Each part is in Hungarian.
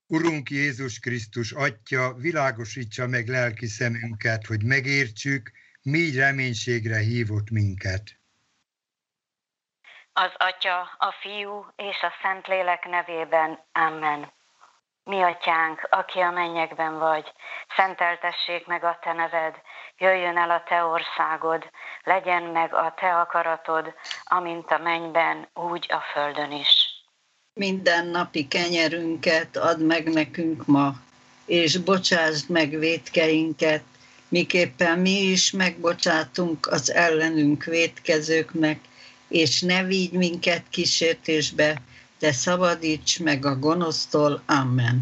Urunk Jézus Krisztus Atya, világosítsa meg lelki szemünket, hogy megértsük, mi reménységre hívott minket. Az Atya, a Fiú és a Szentlélek nevében. Amen. Mi Atyánk, aki a mennyekben vagy, szenteltessék meg a Te neved, jöjjön el a Te országod, legyen meg a Te akaratod, amint a mennyben, úgy a földön is. Minden napi kenyerünket add meg nekünk ma, és bocsásd meg vétkeinket, miképpen mi is megbocsátunk az ellenünk vétkezőknek, és ne vigy minket kísértésbe, de szabadíts meg a gonosztól. Amen.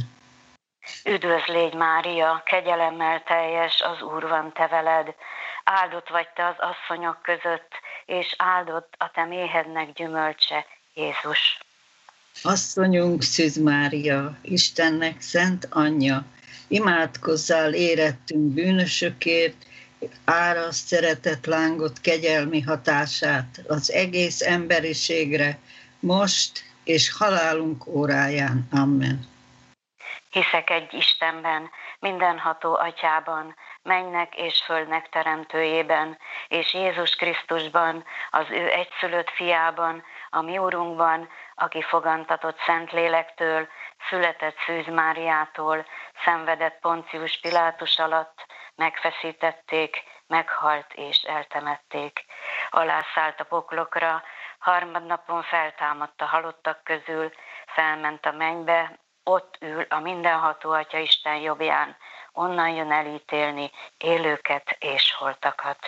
Üdvözl légy Mária, kegyelemmel teljes, az Úr van te veled, áldott vagy te az asszonyok között, és áldott a te méhednek gyümölcse, Jézus. Asszonyunk Szűz Mária, Istennek szent anyja, imádkozzál érettünk bűnösökért, áraszt szeretett lángot kegyelmi hatását az egész emberiségre, most és halálunk óráján. Amen. Hiszek egy Istenben, mindenható Atyában, mennynek és földnek teremtőjében, és Jézus Krisztusban, az ő egyszülött fiában, a mi Urunkban, aki fogantatott Szentlélektől, született Szűz Máriától, szenvedett Poncius Pilátus alatt, megfeszítették, meghalt és eltemették. Alászállt a poklokra, harmadnapon feltámadt a halottak közül, felment a mennybe, ott ül a mindenható Atya Isten jobbján, onnan jön elítélni élőket és holtakat.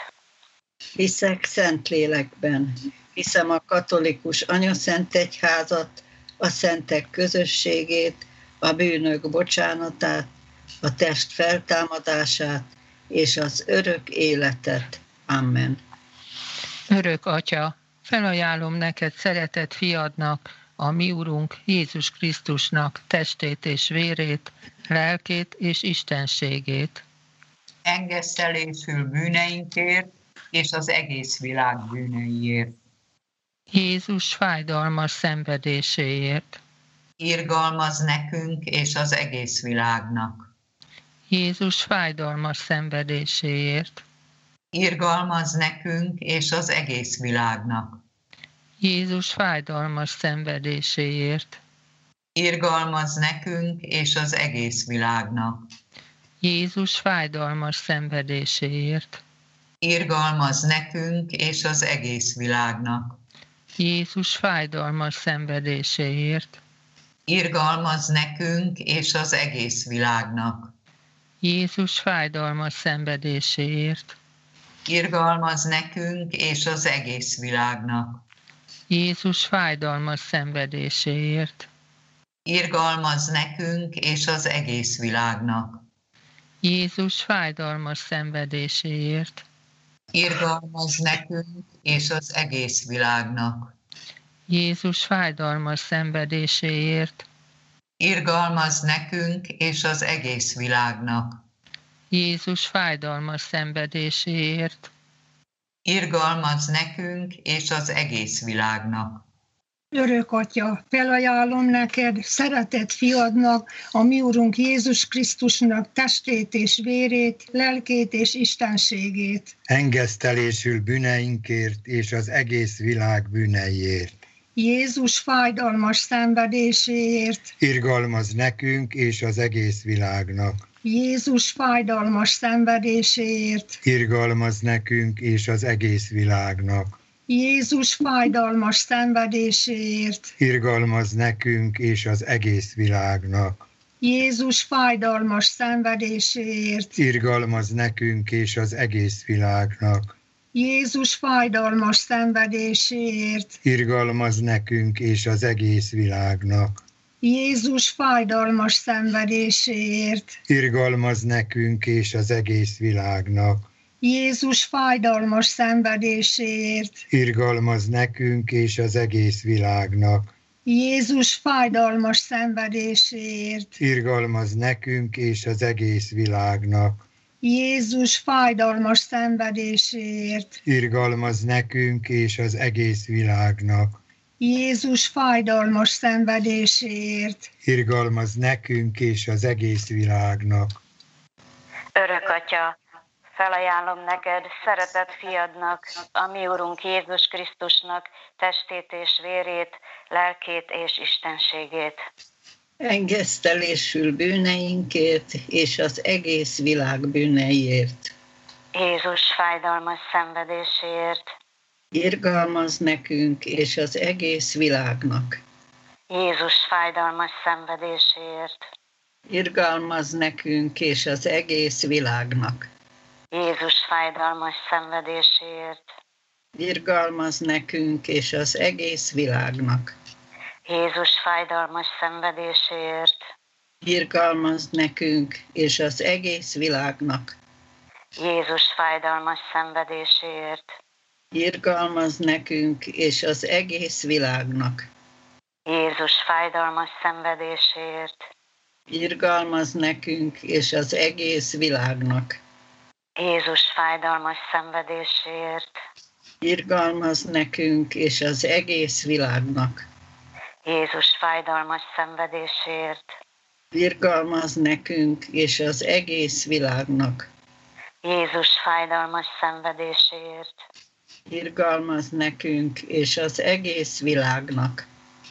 Hiszek Szentlélekben, hiszem a katolikus anyaszent egyházat, a szentek közösségét, a bűnök bocsánatát, a test feltámadását és az örök életet. Amen. Örök Atya, felajánlom neked szeretett fiadnak, a mi Urunk Jézus Krisztusnak testét és vérét, lelkét és istenségét. Engesztelésül bűneinkért és az egész világ bűneiért. Jézus fájdalmas szenvedéséért. Irgalmaz nekünk és az egész világnak. Jézus fájdalmas szenvedéséért. Irgalmaz nekünk és az egész világnak. Jézus fájdalmas szenvedéséért. Irgalmaz nekünk és az egész világnak. Jézus fájdalmas szenvedéséért. Irgalmaz nekünk és az egész világnak. Jézus fájdalmas szenvedéséért. Irgalmaz nekünk és az egész világnak. Jézus fájdalmas szenvedéséért. Irgalmaz nekünk és az egész világnak. Jézus fájdalmas szenvedéséért. Irgalmaz nekünk és az egész világnak. Jézus fájdalmas szenvedéséért. Irgalmaz nekünk és az egész világnak. Jézus fájdalmas szenvedéséért. Irgalmaz nekünk és az egész világnak. Jézus fájdalmas szenvedéséért. Irgalmaz nekünk és az egész világnak. Örök Atya, felajánlom neked, szeretett fiadnak, a mi Urunk Jézus Krisztusnak testét és vérét, lelkét és istenségét. Engesztelésül bűneinkért és az egész világ bűneiért. Jézus fájdalmas szenvedéséért. Irgalmaz nekünk és az egész világnak. Jézus fájdalmas szenvedéséért. Irgalmaz nekünk és az egész világnak. Jézus fájdalmas szenvedéséért. Irgalmaz nekünk és az egész világnak. Jézus fájdalmas szenvedéséért. Irgalmaz nekünk és az egész világnak. Jézus fájdalmas szenvedéséért. Irgalmaz nekünk és az egész világnak. Jézus fájdalmas szenvedéséért. Irgalmaz nekünk és az egész világnak. Jézus fájdalmas szenvedéséért. Irgalmaz nekünk és az egész világnak. Jézus fájdalmas szenvedéséért. Irgalmaz nekünk és az egész világnak. Jézus fájdalmas szenvedéséért. Irgalmaz nekünk és az egész világnak. Jézus fájdalmas szenvedéséért. Irgalmazz nekünk és az egész világnak. Örök Atya, felajánlom neked szeretett fiadnak, a mi Urunk Jézus Krisztusnak testét és vérét, lelkét és istenségét. Engesztelésül bűneinkért és az egész világ bűneiért. Jézus fájdalmas szenvedéséért. Irgalmazz nekünk és az egész világnak. Jézus fájdalmas szenvedéséért. Irgalmazz nekünk és az egész világnak. Jézus fájdalmas szenvedéséért. Irgalmazz nekünk és az egész világnak. Jézus fájdalmas szenvedéséért. Irgalmazz nekünk és az egész világnak. Jézus fájdalmas szenvedéséért. Irgalmazz nekünk és az egész világnak. Jézus fájdalmas szenvedéséért. Irgalmazz nekünk és az egész világnak. Jézus fájdalmas szenvedéséért. Irgalmazz nekünk és az egész világnak. Jézus fájdalmas szenvedéséért. Irgalmazz nekünk és az egész világnak. Jézus fájdalmas szenvedéséért. Irgalmazz nekünk és az egész világnak.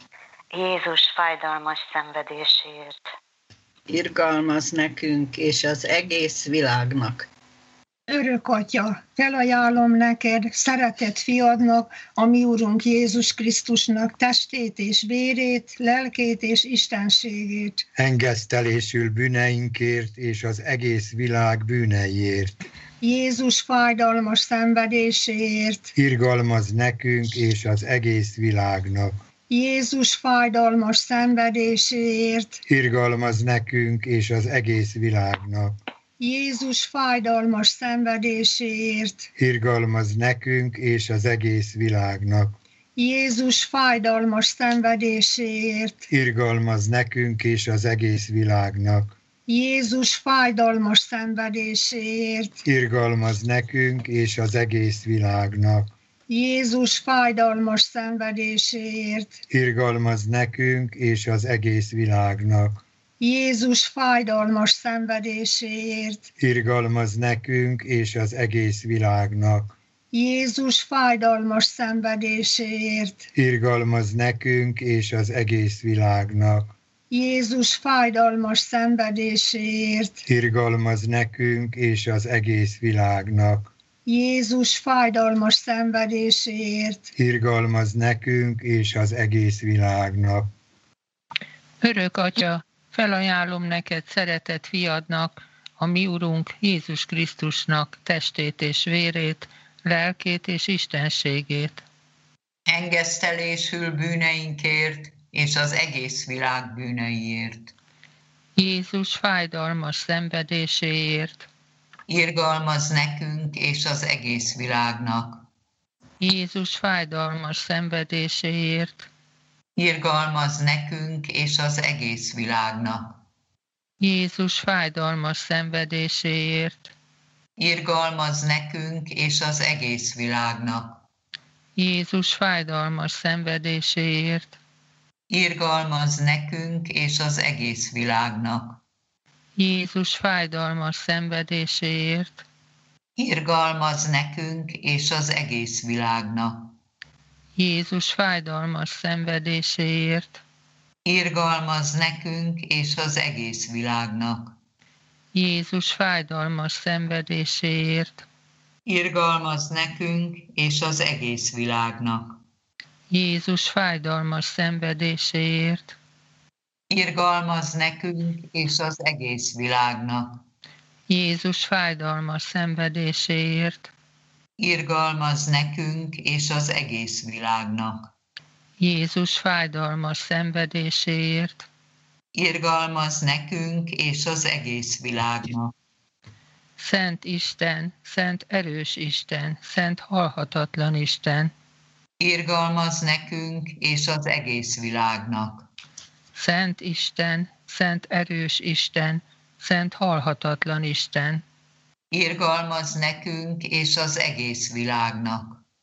Jézus fájdalmas szenvedéséért. Irgalmazz nekünk és az egész világnak. Örök Atya, felajánlom neked szeretett fiadnak, a mi Urunk Jézus Krisztusnak testét és vérét, lelkét és istenségét. Engesztelésül bűneinkért és az egész világ bűneiért. Jézus fájdalmas szenvedéséért. Irgalmazz nekünk és az egész világnak. Jézus fájdalmas szenvedéséért. Irgalmazz nekünk és az egész világnak. Jézus fájdalmas szenvedéséért. Irgalmazz nekünk és az egész világnak. Jézus fájdalmas szenvedéséért. Irgalmazz nekünk és az egész világnak. Jézus fájdalmas szenvedéséért. Irgalmazz nekünk és az egész világnak. Jézus fájdalmas szenvedéséért. Irgalmazz nekünk és az egész világnak. Jézus fájdalmas szenvedéséért. Irgalmazz nekünk és az egész világnak. Jézus fájdalmas szenvedéséért. Irgalmazz nekünk és az egész világnak. Jézus fájdalmas szenvedéséért. Irgalmazz nekünk és az egész világnak. Jézus fájdalmas szenvedéséért. Irgalmazz nekünk és az egész világnak. Örök Atya, felajánlom neked szeretett fiadnak, a mi Urunk Jézus Krisztusnak testét és vérét, lelkét és istenségét. Engesztelésül bűneinkért és az egész világ bűneiért. Jézus fájdalmas szenvedéséért. Irgalmazz nekünk és az egész világnak. Jézus fájdalmas szenvedéséért. Irgalmazz nekünk és az egész világnak. Jézus fájdalmas szenvedéséért. Irgalmazz nekünk és az egész világnak. Jézus fájdalmas szenvedéséért. Irgalmazz nekünk és az egész világnak. Jézus fájdalmas szenvedéséért. Irgalmazz nekünk és az egész világnak. Jézus fájdalmas szenvedéséért. Irgalmazz nekünk és az egész világnak. Jézus fájdalmas szenvedéséért. Irgalmazz nekünk és az egész világnak. Jézus fájdalmas szenvedéséért. Irgalmazz nekünk és az egész világnak. Jézus fájdalmas szenvedéséért. Irgalmazz nekünk és az egész világnak. Jézus fájdalmas szenvedéséért. Irgalmazz nekünk és az egész világnak. Szent Isten, szent erős Isten, szent halhatatlan Isten. Irgalmazz nekünk és az egész világnak. Szent Isten, szent erős Isten, szent halhatatlan Isten. Irgalmazz nekünk és az egész világnak.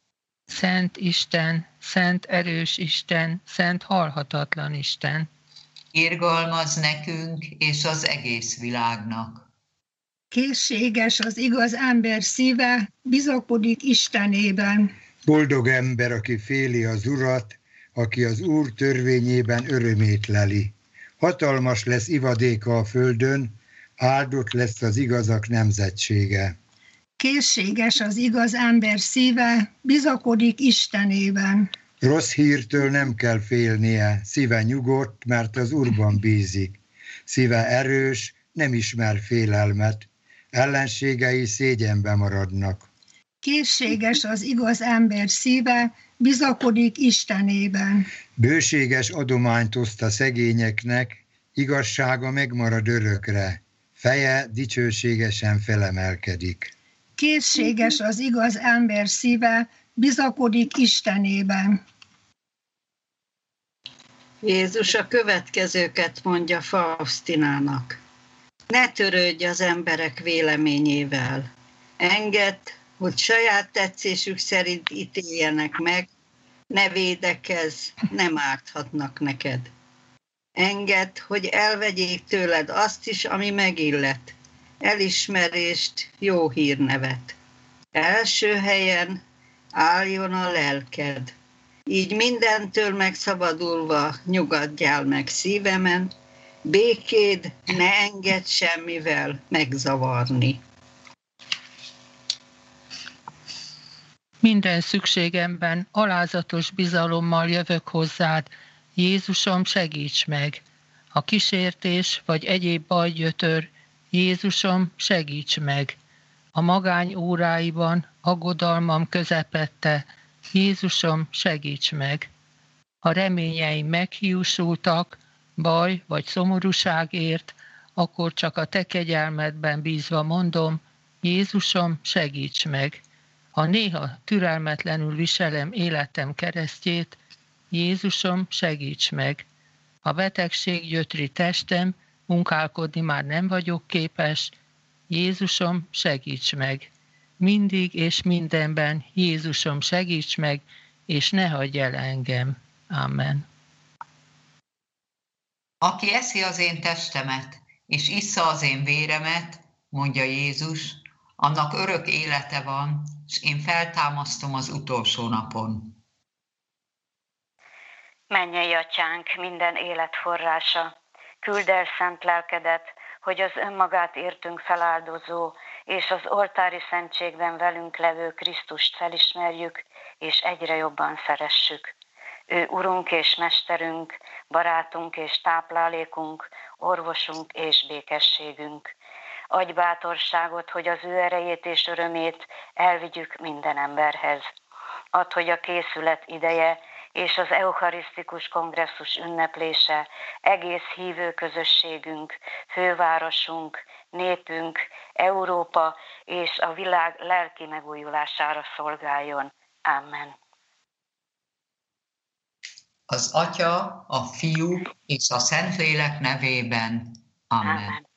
Szent Isten, szent erős Isten, szent halhatatlan Isten. Irgalmaz nekünk és az egész világnak. Készséges az igaz ember szíve, bizakodik Istenében. Boldog ember, aki féli az Urat, aki az Úr törvényében örömét leli. Hatalmas lesz ivadéka a földön, áldott lesz az igazak nemzetsége. Készséges az igaz ember szíve, bizakodik Istenében. Rossz hírtől nem kell félnie, szíve nyugodt, mert az Úrban bízik. Szíve erős, nem ismer félelmet, ellenségei szégyenbe maradnak. Készséges az igaz ember szíve, bizakodik Istenében. Bőséges adományt oszt a szegényeknek, igazsága megmarad örökre, feje dicsőségesen felemelkedik. Készséges az igaz ember szíve, bizakodik Istenében. Jézus a következőket mondja Fausztinának. Ne törődj az emberek véleményével. Engedd, hogy saját tetszésük szerint ítéljenek meg, ne védekezz, nem árthatnak neked. Engedd, hogy elvegyék tőled azt is, ami megillet, elismerést, jó hírnevet. Első helyen álljon a lelked. Így mindentől megszabadulva nyugodjál meg szívemen, békéd ne engedd semmivel megzavarni. Minden szükségemben alázatos bizalommal jövök hozzád, Jézusom, segíts meg! Ha kísértés vagy egyéb bajgyötör, Jézusom, segíts meg! A magány óráiban, aggodalmam közepette, Jézusom, segíts meg! Ha reményeim meghiúsultak, baj vagy szomorúságért, akkor csak a te kegyelmedben bízva mondom, Jézusom, segíts meg! Ha néha türelmetlenül viselem életem keresztjét, Jézusom, segíts meg! Ha betegség gyötri testem, munkálkodni már nem vagyok képes, Jézusom, segíts meg! Mindig és mindenben, Jézusom, segíts meg, és ne hagyj el engem. Amen. Aki eszi az én testemet, és issza az én véremet, mondja Jézus, annak örök élete van, és én feltámasztom az utolsó napon. Mennyei Atyánk, minden élet forrása, küldd el szent lelkedet, hogy az önmagát értünk feláldozó, és az oltári szentségben velünk levő Krisztust felismerjük, és egyre jobban szeressük. Ő Urunk és Mesterünk, barátunk és táplálékunk, orvosunk és békességünk. Adj bátorságot, hogy az ő erejét és örömét elvigyük minden emberhez. Add, hogy a készület ideje és az eucharisztikus kongresszus ünneplése egész hívő közösségünk, fővárosunk, népünk, Európa és a világ lelki megújulására szolgáljon. Amen. Az Atya, a Fiú és a Szentlélek nevében. Amen. Amen.